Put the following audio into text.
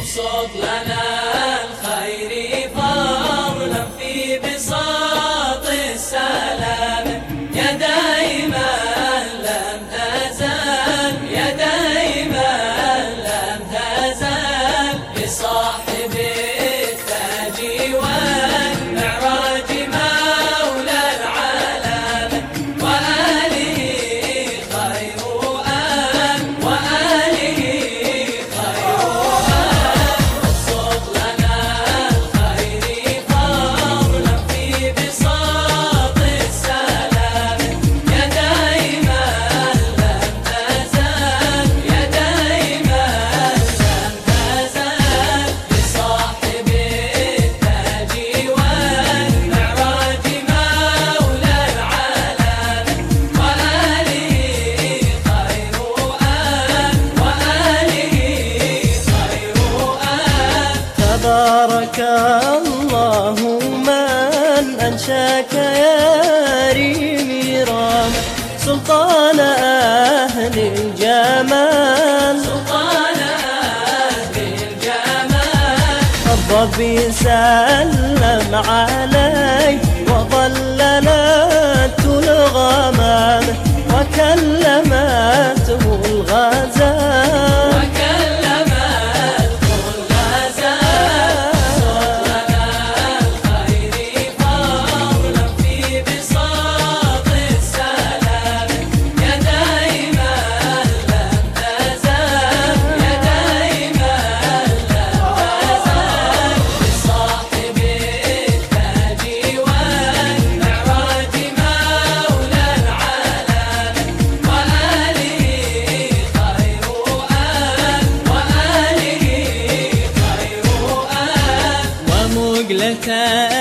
ابسط لنا الخير فضلا في بساط السلام، يا دائما لم تزل، يا دائما لم تزل لصاحب التاج والمعراج مولى العالم، وآله خير آل، وآله خير آل. ابسط لنا الخير فضلا في بساط السلام، يا دائما لم تزل، يا دائما لم تزل لصاحب التاج والمعراج مولى العالم، وآله خير آل، وآله خير آل. تبارك الله من أنشاك يا ريم سلطان أهل الجمال، سلطان أهل الجمال. الرب سلم عليه وظللته الغمام، وكلمته الغزال، وكلمته الغزال. ابسط لنا الخير فضلا في بساط السلام، يا دائما لم تزل، يا دائما لم تزل لصاحب التاج والمعراج مولى العالم، وآله خير آل، وآله خير آل. ومقلة